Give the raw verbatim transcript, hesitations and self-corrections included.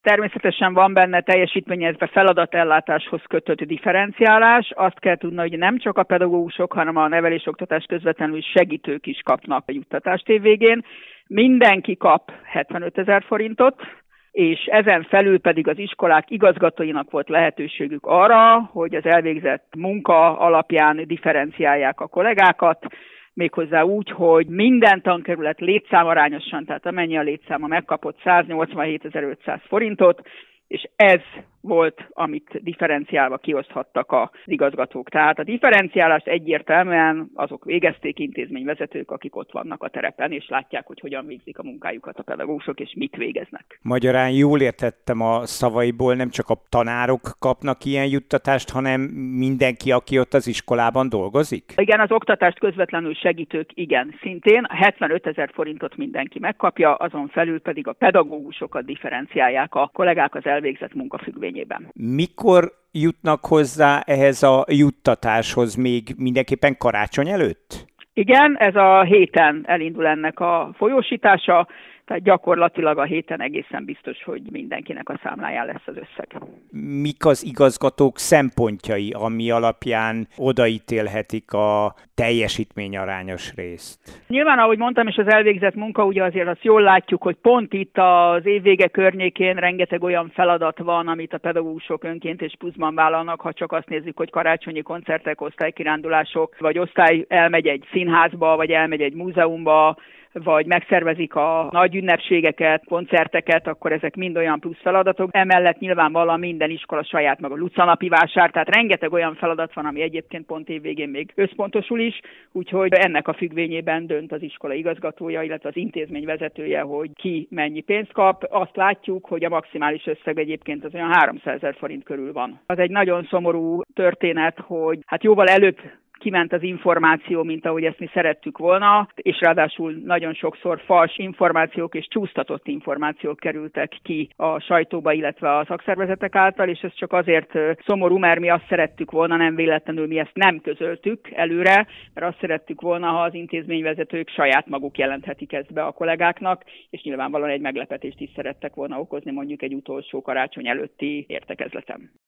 Természetesen van benne teljesítményezve feladatellátáshoz kötött differenciálás. Azt kell tudni, hogy nem csak a pedagógusok, hanem a nevelésoktatás közvetlenül segítők is kapnak a juttatást évvégén. Mindenki kap hetvenötezer forintot, és ezen felül pedig az iskolák igazgatóinak volt lehetőségük arra, hogy az elvégzett munka alapján differenciálják a kollégákat, méghozzá úgy, hogy minden tankerület létszámarányosan, tehát amennyi a létszáma, megkapott száznyolcvanhétezer-ötszáz forintot, és ez volt, amit differenciálva kioszthattak az igazgatók. Tehát a differenciálást egyértelműen azok végezték, intézményvezetők, akik ott vannak a terepen, és látják, hogy hogyan végzik a munkájukat a pedagógusok, és mit végeznek. Magyarán jól értettem a szavaiból, nem csak a tanárok kapnak ilyen juttatást, hanem mindenki, aki ott az iskolában dolgozik? Igen, az oktatást közvetlenül segítők, igen, szintén. hetvenötezer forintot mindenki megkapja, azon felül pedig a pedagógusokat differenciálják a kollégák az elvégzett munka függvényében. Mikor jutnak hozzá ehhez a juttatáshoz, még mindenképpen karácsony előtt? Igen, ez a héten elindul ennek a folyósítása, tehát gyakorlatilag a héten egészen biztos, hogy mindenkinek a számláján lesz az összeg. Mik az igazgatók szempontjai, ami alapján odaítélhetik a teljesítményarányos részt? Nyilván, ahogy mondtam, és az elvégzett munka, ugye azért azt jól látjuk, hogy pont itt az évvége környékén rengeteg olyan feladat van, amit a pedagógusok önként és pluszban vállalnak, ha csak azt nézzük, hogy karácsonyi koncertek, osztálykirándulások, vagy osztály elmegy egy színházba, vagy elmegy egy múzeumba, vagy megszervezik a nagy ünnepségeket, koncerteket, akkor ezek mind olyan plusz feladatok. Emellett nyilvánvalóan minden iskola saját maga lucanapi vásár, tehát rengeteg olyan feladat van, ami egyébként pont évvégén még összpontosul is, úgyhogy ennek a függvényében dönt az iskola igazgatója, illetve az intézmény vezetője, hogy ki mennyi pénzt kap. Azt látjuk, hogy a maximális összeg egyébként az olyan háromszázezer forint körül van. Az egy nagyon szomorú történet, hogy hát jóval előbb kiment az információ, mint ahogy ezt mi szerettük volna, és ráadásul nagyon sokszor fals információk és csúsztatott információk kerültek ki a sajtóba, illetve a szakszervezetek által, és ez csak azért szomorú, mert mi azt szerettük volna, nem véletlenül mi ezt nem közöltük előre, mert azt szerettük volna, ha az intézményvezetők saját maguk jelenthetik ezt be a kollégáknak, és nyilvánvalóan egy meglepetést is szerettek volna okozni mondjuk egy utolsó karácsony előtti értekezleten.